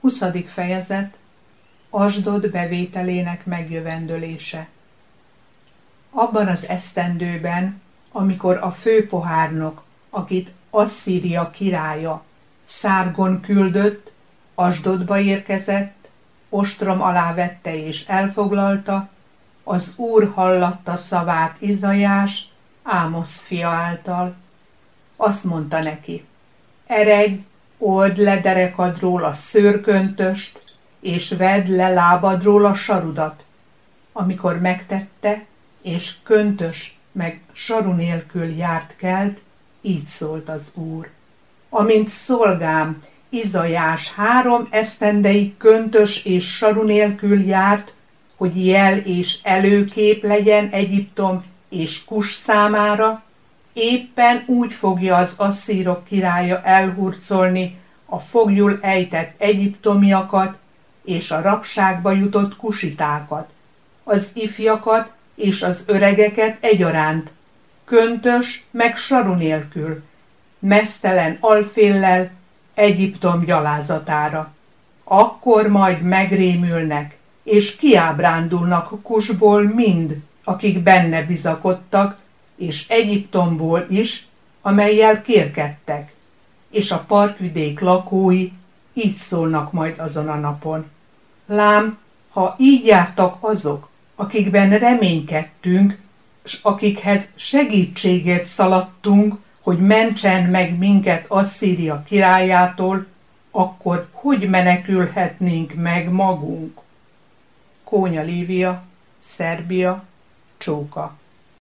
20. fejezet. Asdod bevételének megjövendölése. Abban az esztendőben, amikor a főpohárnok, akit Asszíria királya Szárgon küldött, Asdodba érkezett, ostrom alá vette és elfoglalta, az Úr hallatta szavát Izajás, Ámosz fia által. Azt mondta neki: eredj, old le derekadról a szőrköntöst, és vedd le lábadról a sarudat. Amikor megtette, és köntös meg saru nélkül járt kelt, így szólt az Úr: amint szolgám Izajás 3 esztendeig köntös és saru nélkül járt, hogy jel és előkép legyen Egyiptom és Kus számára, éppen úgy fogja az asszírok királya elhurcolni a foglyul ejtett egyiptomiakat és a rabságba jutott kusitákat, az ifjakat és az öregeket egyaránt, köntös meg saru nélkül, meztelen alféllel Egyiptom gyalázatára. Akkor majd megrémülnek, és kiábrándulnak Kusból mind, akik benne bizakodtak, és Egyiptomból is, amellyel kérkedtek, és a parkvidék lakói így szólnak majd azon a napon: lám, ha így jártak azok, akikben reménykedtünk, s akikhez segítségért szaladtunk, hogy mentsen meg minket Asszíria királyától, akkor hogy menekülhetnénk meg magunk? Kónya Lívia, Szerbia, Csóka.